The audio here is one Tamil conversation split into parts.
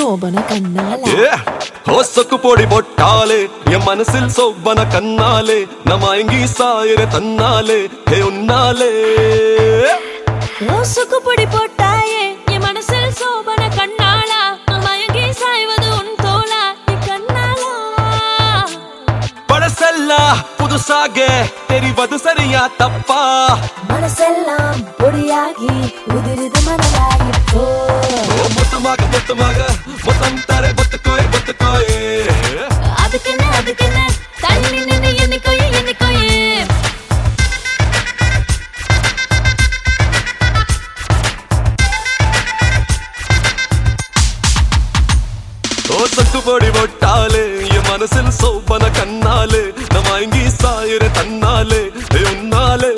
சோபன கண்ணால சொக்கு போடி போட்டாலே என் மனசில் சோபன கண்ணாலே நம்ம எங்கி சாயிர தன்னாலே ஹே உன்னாலே சொக்கு பொடி போட்டாயே என் மனசில் சோபன கண்ணாலா நம்ம எங்கி சாய்வது உன் தோளா கண்ணாலா பழசெல்லாம் புதுசாக தெரிவது சரியா தப்பா மனசெல்லாம் பொடியாகி உதிரிது மணலாகி போ மொத்தமாக மொத்தமாக மொத்தம் தர பொத்துக்கோயே பொத்துக்கோயே அதுக்குன்னு தள்ளி நின்று என்னைக்கோயே என்னைக்கோயே சொக்கு போடி போட்டாலே என் மனசில் சோபன கண்ணாலே நம்ம எங்கி சாயிர தன்னாலே ஹே உன்னாலே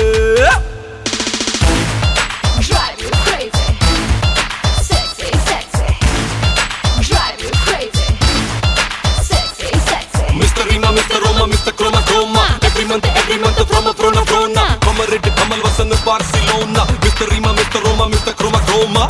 Mr. Roma, Mr. Chroma Chroma. Every month from a Frona. Come ready, Kamal was in Barcelona. Mr. Rima, Mr. Roma, Mr. Chroma Chroma.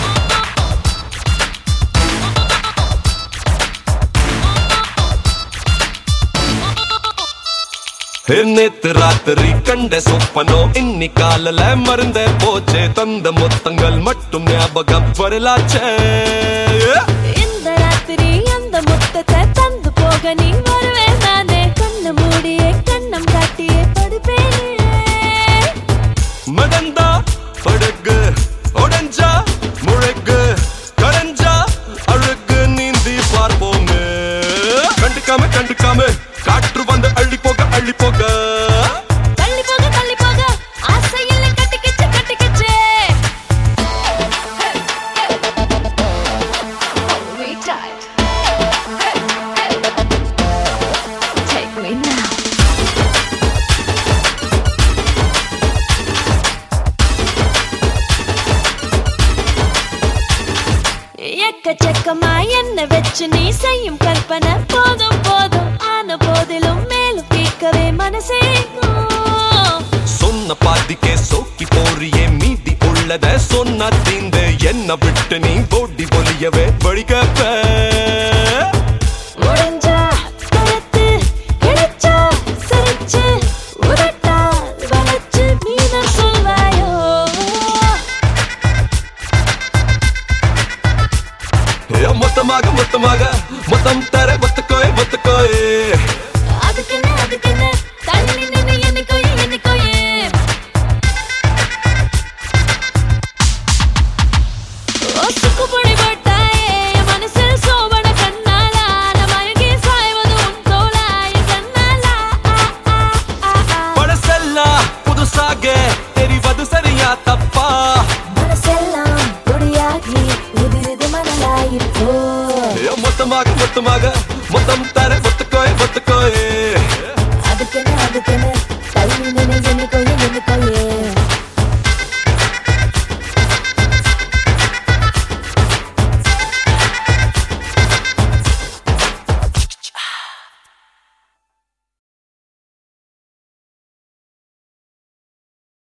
நேத்து ராத்திரி கண்ட சொப்பனோ இன்னி காலல மருந்த போச்சே தந்த மொத்தங்கள் மட்டும் ஞாபகம் வரலாச்சே இந்த ராத்திரி அந்த முத்தத்தை தந்து போக நீ வருவே நானே கண்ண மூடியே கண்ணம் காட்டியே படுப்பேனே மதந்தா படகு உடஞ்சா முழகு கரஞ்சா அழகு நீந்தி பார்ப்போமே கண்டுக்காம காற்று வந்து அள்ளி போக தள்ளி போக ஆசையில கட்டிக்கிச்சு Take me now. எக்கச்சக்கமா என்ன வச்சு நீ செய்யும் கற்பனை போதும் ஆன போதிலும் மேலும் கேட்கவே மனசே சொன்ன பாதிக்கே சோக்கி போறியே மீதி உள்ளத சொன்ன தீந்து என்ன விட்டு நீ போடி பொலியவே வழிகப்ப முடிஞ்சா கரத்து கிடைச்சா சிரிச்சு உதட்டா வளைச்சு மீன சொல்வாயோ மொத்தமாக மொத்தம் தர ஒத்துக்கோயே அதுக்குன்னு தள்ளி நின்று என்னைக்கோயே சொக்கு பொடி போட்டாயே என் மனசில் சோபன கண்ணாலா நம்ம எங்கே சாய்வது உன் தோளா என் கண்ணாலா பழசெல்லாம் புதுசாக தெரிவது சரியா தப்பா மனசெல்லாம் பொடியாகி உதிரிது மணலாகி போ மொத்தமாக